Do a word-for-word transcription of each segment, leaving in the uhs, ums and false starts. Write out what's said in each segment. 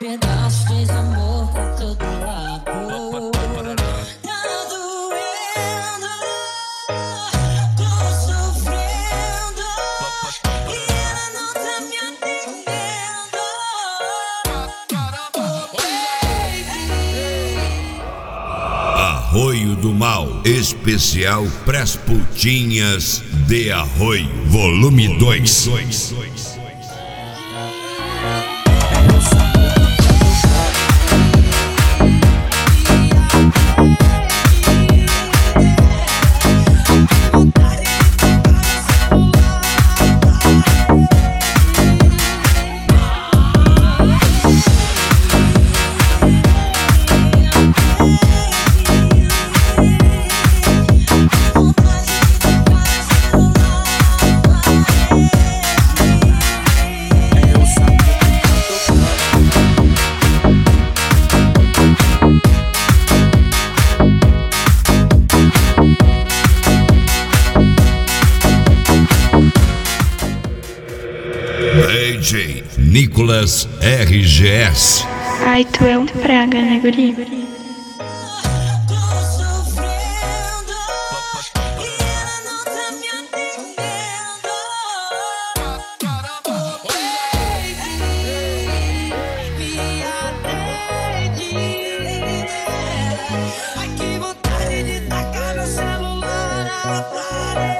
pedaço de amor por todo lado. Tá doendo, tô sofrendo e ela não tá me atendendo. Arroio do Mal, especial pras putinhas de Arroio, volume dois. D J Nicolas R G S. Ai, tu é um praga, né, guri? Tô sofrendo e ela não tá me atendendo. Me atende. Ai, que vontade de tacar meu celular na parede.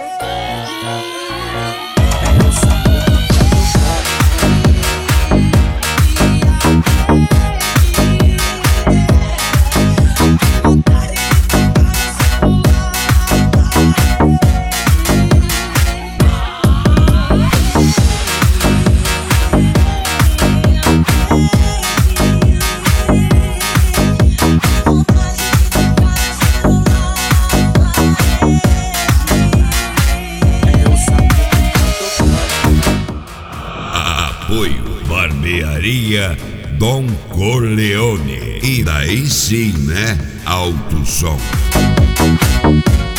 Apoio Barbearia Dom Corleone. E daí sim, né? Alto som.